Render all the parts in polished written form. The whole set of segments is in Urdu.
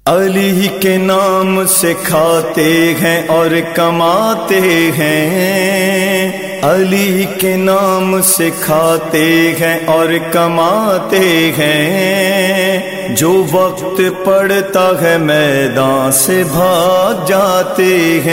علی کے نام سے کھاتے ہیں اور کماتے ہیں، علی کے نام سے کھاتے ہیں اور کماتے ہیں، جو وقت پڑتا ہے میدان سے بھاگ جاتے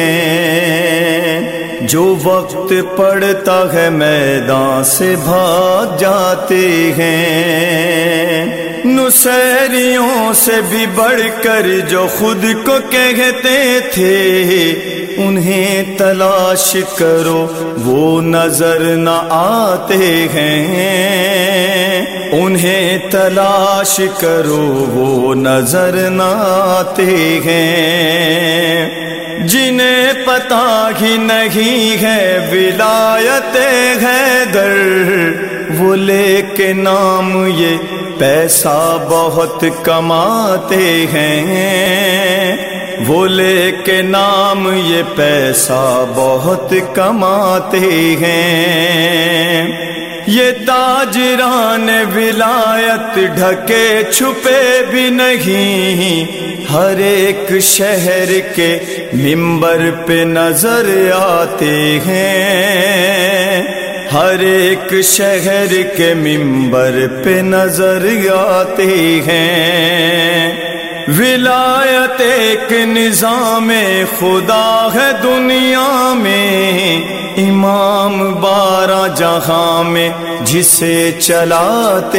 ہیں، جو وقت پڑتا ہے میدان سے بھاگ جاتے ہیں، نصیریوں سے بھی بڑھ کر جو خود کو کہتے تھے، انہیں تلاش کرو وہ نظر نہ آتے ہیں، انہیں تلاش کرو وہ نظر نہ آتے ہیں، جنہیں پتہ ہی نہیں ہے ولایت حیدر، وہ لے کے نام یہ پیسہ بہت کماتے ہیں، وہ لے کے نام یہ پیسہ بہت کماتے ہیں، یہ تاجران ولایت ڈھکے چھپے بھی نہیں، ہر ایک شہر کے منبر پہ نظر آتے ہیں، ہر ایک شہر کے منبر پہ نظر آتے ہیں، ولایت ایک نظام خدا ہے دنیا میں، امام 12 جہاں میں جسے چلاتے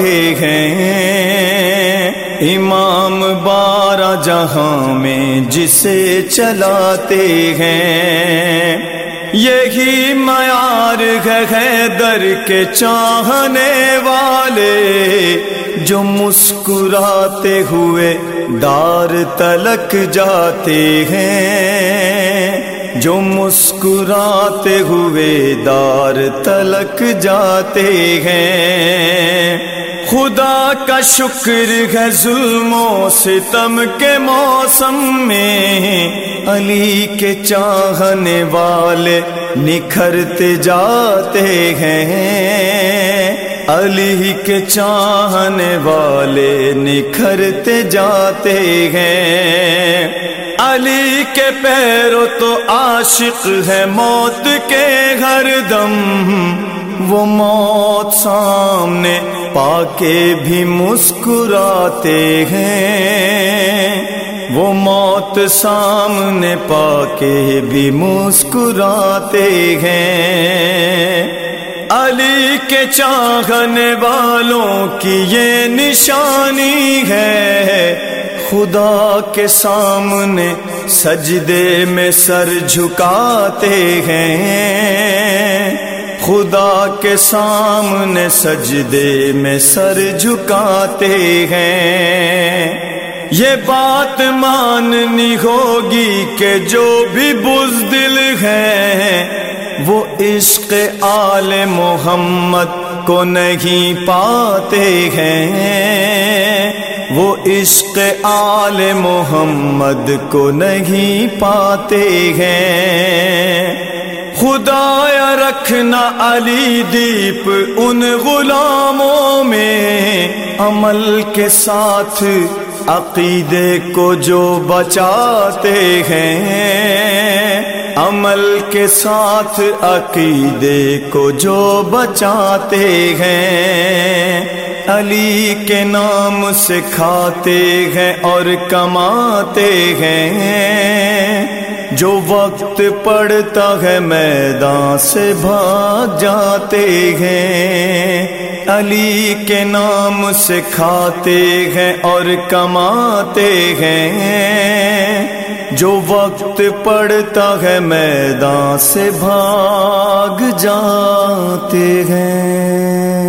ہیں، امام 12 جہاں میں جسے چلاتے ہیں، یہی معیار ہے حیدر کے چاہنے والے، جو مسکراتے ہوئے دار تلک جاتے ہیں، جو مسکراتے ہوئے دار تلک جاتے ہیں، خدا کا شکر ہے ظلم و ستم کے موسم میں، علی کے چاہنے والے نکھرتے جاتے ہیں، علی کے چاہنے والے نکھرتے جاتے ہیں، علی کے پیروں تو عاشق ہے موت کے ہر دم، وہ موت سامنے پا کے بھی مسکراتے ہیں، وہ موت سامنے پا کے بھی مسکراتے ہیں، علی کے چاہنے والوں کی یہ نشانی ہے، خدا کے سامنے سجدے میں سر جھکاتے ہیں، خدا کے سامنے سجدے میں سر جھکاتے ہیں، یہ بات ماننی ہوگی کہ جو بھی بزدل ہے وہ عشق آل محمد کو نہیں پاتے ہیں، وہ عشق آل محمد کو نہیں پاتے ہیں، خدایا رکھنا علی دیپ ان غلاموں میں، عمل کے ساتھ عقیدے کو جو بچاتے ہیں، عمل کے ساتھ عقیدے کو جو بچاتے ہیں، علی کے نام سے کھاتے ہیں اور کماتے ہیں، جو وقت پڑتا ہے میدان سے بھاگ جاتے ہیں، علی کے نام سے کھاتے ہیں اور کماتے ہیں، جو وقت پڑتا ہے میدان سے بھاگ جاتے ہیں۔